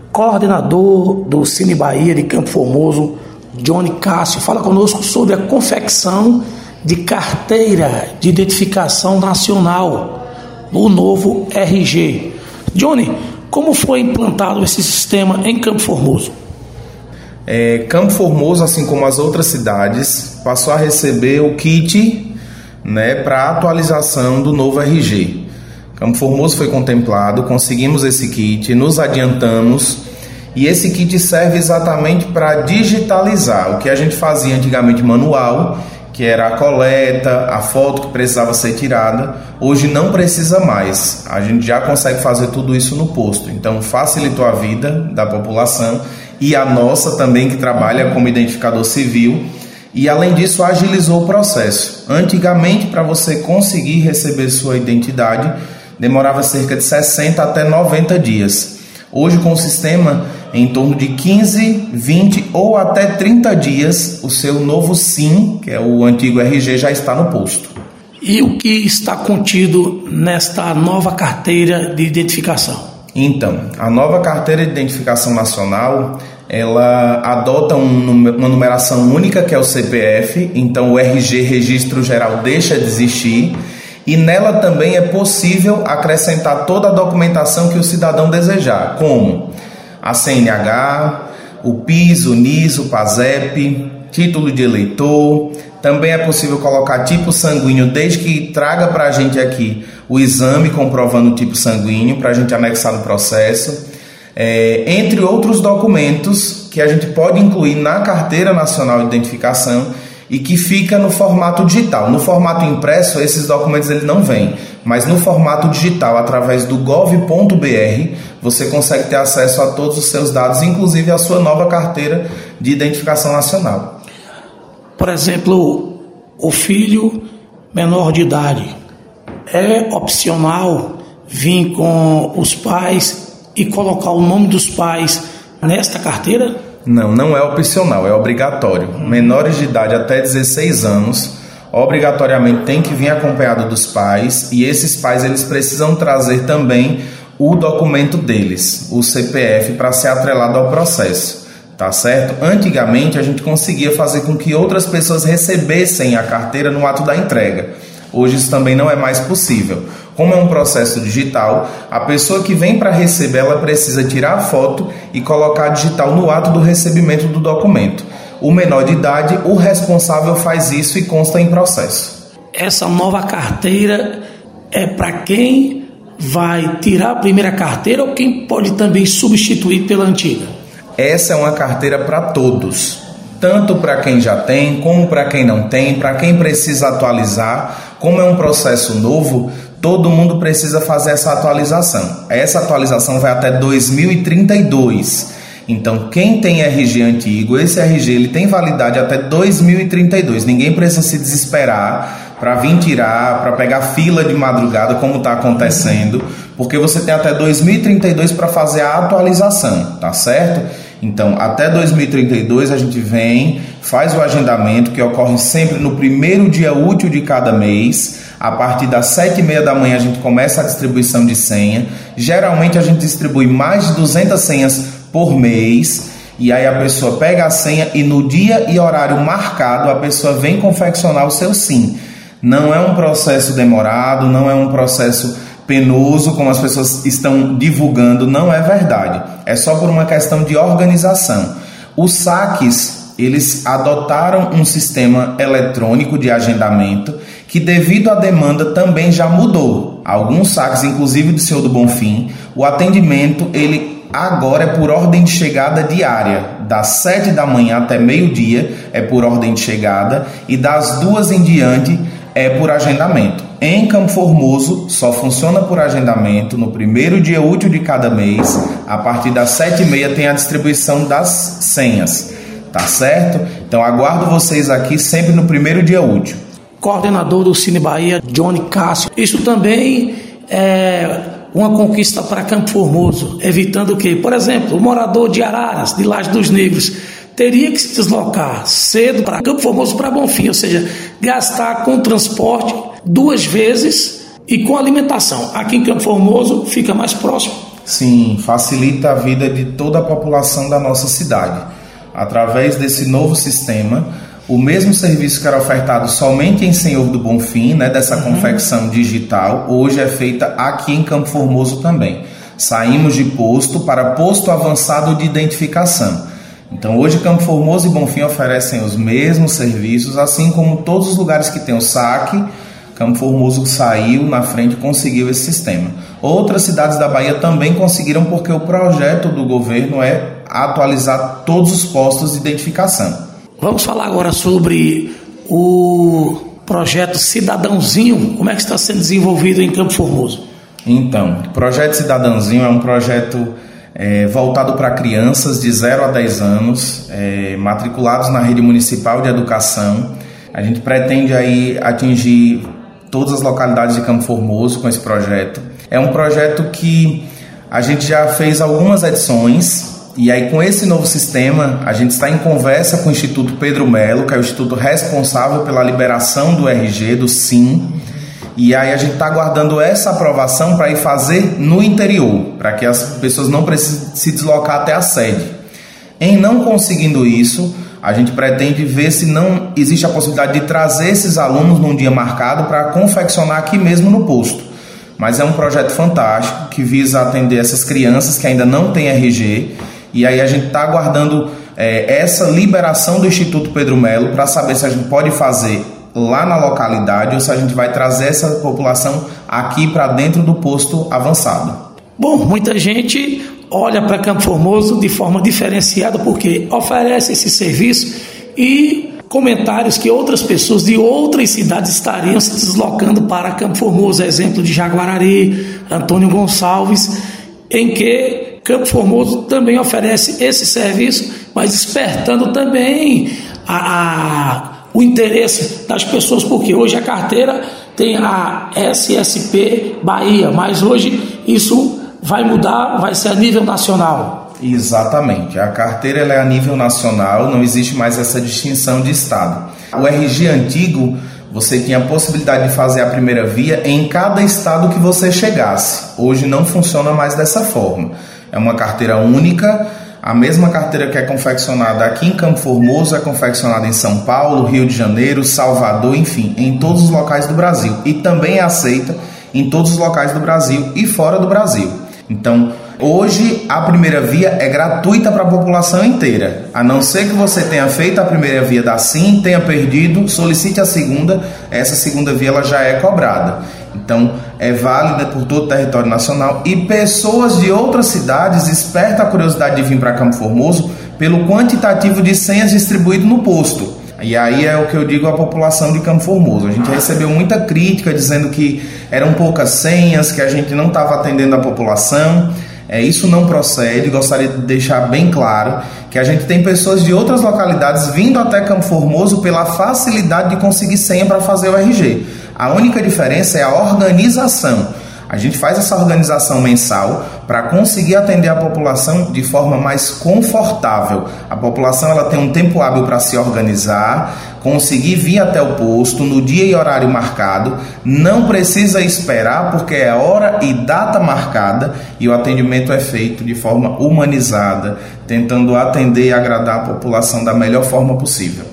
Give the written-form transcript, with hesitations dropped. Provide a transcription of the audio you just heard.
coordenador do Cine Bahia de Campo Formoso, Johnny Cássio, fala conosco sobre a confecção de carteira de identificação nacional, o novo RG. Johnny, como foi implantado esse sistema em Campo Formoso? Campo Formoso, assim como as outras cidades, passou a receber o kit, para atualização do novo RG. Campo Formoso foi contemplado, conseguimos esse kit, nos adiantamos, e esse kit serve exatamente para digitalizar o que a gente fazia antigamente manual, que era a coleta, a foto que precisava ser tirada. Hoje não precisa mais, a gente já consegue fazer tudo isso no posto. Então facilitou a vida da população e a nossa também, que trabalha como identificador civil, e além disso agilizou o processo. Antigamente, para você conseguir receber sua identidade, demorava cerca de 60 até 90 dias. Hoje, com o sistema, em torno de 15, 20 ou até 30 dias, o seu novo SIM, que é o antigo RG, já está no posto. E o que está contido nesta nova carteira de identificação? Então, a nova carteira de identificação nacional, ela adota uma numeração única, que é o CPF, então o RG, Registro Geral, deixa de existir, e nela também é possível acrescentar toda a documentação que o cidadão desejar, como a CNH, o PIS, o NIS, o PASEP, título de eleitor. Também é possível colocar tipo sanguíneo, desde que traga para a gente aqui o exame comprovando o tipo sanguíneo, para a gente anexar no processo. Entre outros documentos que a gente pode incluir na Carteira Nacional de Identificação e que fica no formato digital. No formato impresso, esses documentos eles não vêm, mas no formato digital, através do gov.br, você consegue ter acesso a todos os seus dados, inclusive a sua nova Carteira de Identificação Nacional. Por exemplo, o filho menor de idade, é opcional vir com os pais e colocar o nome dos pais nesta carteira? Não é opcional, é obrigatório. Menores de idade até 16 anos, obrigatoriamente tem que vir acompanhado dos pais, e esses pais eles precisam trazer também o documento deles, o CPF, para ser atrelado ao processo, tá certo? Antigamente a gente conseguia fazer com que outras pessoas recebessem a carteira no ato da entrega. Hoje isso também não é mais possível. Como é um processo digital, a pessoa que vem para receber, ela precisa tirar a foto e colocar digital no ato do recebimento do documento. O menor de idade, o responsável faz isso e consta em processo. Essa nova carteira é para quem vai tirar a primeira carteira ou quem pode também substituir pela antiga? Essa é uma carteira para todos. Tanto para quem já tem, como para quem não tem, para quem precisa atualizar. Como é um processo novo, todo mundo precisa fazer essa atualização. Essa atualização vai até 2032. Então, quem tem RG antigo, esse RG ele tem validade até 2032. Ninguém precisa se desesperar para vir tirar, para pegar fila de madrugada, como está acontecendo, porque você tem até 2032 para fazer a atualização, tá certo? Então, até 2032 a gente vem, faz o agendamento, que ocorre sempre no primeiro dia útil de cada mês. A partir das 7h30 da manhã a gente começa a distribuição de senha. Geralmente a gente distribui mais de 200 senhas por mês. E aí a pessoa pega a senha e no dia e horário marcado a pessoa vem confeccionar o seu SIM. Não é um processo demorado, não é um processo penoso, como as pessoas estão divulgando, não é verdade. É só por uma questão de organização. Os saques, eles adotaram um sistema eletrônico de agendamento que, devido à demanda, também já mudou. Alguns saques, inclusive do Senhor do Bonfim, o atendimento, ele agora é por ordem de chegada diária. Das 7 da manhã até meio-dia é por ordem de chegada e das 2 em diante é por agendamento. Em Campo Formoso, só funciona por agendamento no primeiro dia útil de cada mês. A partir das 7h30 tem a distribuição das senhas, tá certo? Então aguardo vocês aqui sempre no primeiro dia útil. Coordenador do Cine Bahia, Johnny Cássio. Isso também é uma conquista para Campo Formoso, evitando que, por exemplo, o morador de Araras, de Laje dos Negros, teria que se deslocar cedo para Campo Formoso para Bonfim, ou seja, gastar com transporte 2 vezes e com alimentação. Aqui em Campo Formoso fica mais próximo. Sim, facilita a vida de toda a população da nossa cidade. Através desse novo sistema, o mesmo serviço que era ofertado somente em Senhor do Bonfim, né, dessa confecção digital, hoje é feita aqui em Campo Formoso também. Saímos de posto para posto avançado de identificação. Então hoje Campo Formoso e Bonfim oferecem os mesmos serviços, assim como todos os lugares que tem o saque. Campo Formoso saiu na frente e conseguiu esse sistema. Outras cidades da Bahia também conseguiram, porque o projeto do governo é atualizar todos os postos de identificação. Vamos falar agora sobre o projeto Cidadãozinho, como é que está sendo desenvolvido em Campo Formoso? Então, o projeto Cidadãozinho é um projeto voltado para crianças de 0 a 10 anos, matriculados na rede municipal de educação. A gente pretende aí atingir todas as localidades de Campo Formoso com esse projeto. É um projeto que a gente já fez algumas edições. E aí, com esse novo sistema, a gente está em conversa com o Instituto Pedro Melo, que é o instituto responsável pela liberação do RG, do SIM. E aí a gente está aguardando essa aprovação para ir fazer no interior, para que as pessoas não precisem se deslocar até a sede. Em não conseguindo isso, a gente pretende ver se não existe a possibilidade de trazer esses alunos num dia marcado para confeccionar aqui mesmo no posto. Mas é um projeto fantástico que visa atender essas crianças que ainda não têm RG. E aí a gente está aguardando essa liberação do Instituto Pedro Melo para saber se a gente pode fazer lá na localidade ou se a gente vai trazer essa população aqui para dentro do posto avançado. Bom, muita gente olha para Campo Formoso de forma diferenciada porque oferece esse serviço e comentários que outras pessoas de outras cidades estariam se deslocando para Campo Formoso, exemplo de Jaguarari, Antônio Gonçalves, em que Campo Formoso também oferece esse serviço, mas despertando também o interesse das pessoas, porque hoje a carteira tem a SSP Bahia, mas hoje isso vai mudar, vai ser a nível nacional. Exatamente, a carteira ela é a nível nacional, não existe mais essa distinção de estado. O RG antigo, você tinha a possibilidade de fazer a primeira via em cada estado que você chegasse. Hoje não funciona mais dessa forma. É uma carteira única, a mesma carteira que é confeccionada aqui em Campo Formoso é confeccionada em São Paulo, Rio de Janeiro, Salvador, enfim, em todos os locais do Brasil. E também é aceita em todos os locais do Brasil e fora do Brasil. Então, hoje a primeira via é gratuita para a população inteira. A não ser que você tenha feito a primeira via da SIM, tenha perdido, solicite a segunda, essa segunda via ela já é cobrada. Então, é válida por todo o território nacional e pessoas de outras cidades despertam a curiosidade de vir para Campo Formoso pelo quantitativo de senhas distribuído no posto. E aí é o que eu digo à população de Campo Formoso. A gente recebeu muita crítica dizendo que eram poucas senhas, que a gente não estava atendendo a população. Isso não procede, gostaria de deixar bem claro que a gente tem pessoas de outras localidades vindo até Campo Formoso pela facilidade de conseguir senha para fazer o RG. A única diferença é a organização. A gente faz essa organização mensal para conseguir atender a população de forma mais confortável. A população ela tem um tempo hábil para se organizar, conseguir vir até o posto no dia e horário marcado, não precisa esperar porque é hora e data marcada e o atendimento é feito de forma humanizada, tentando atender e agradar a população da melhor forma possível.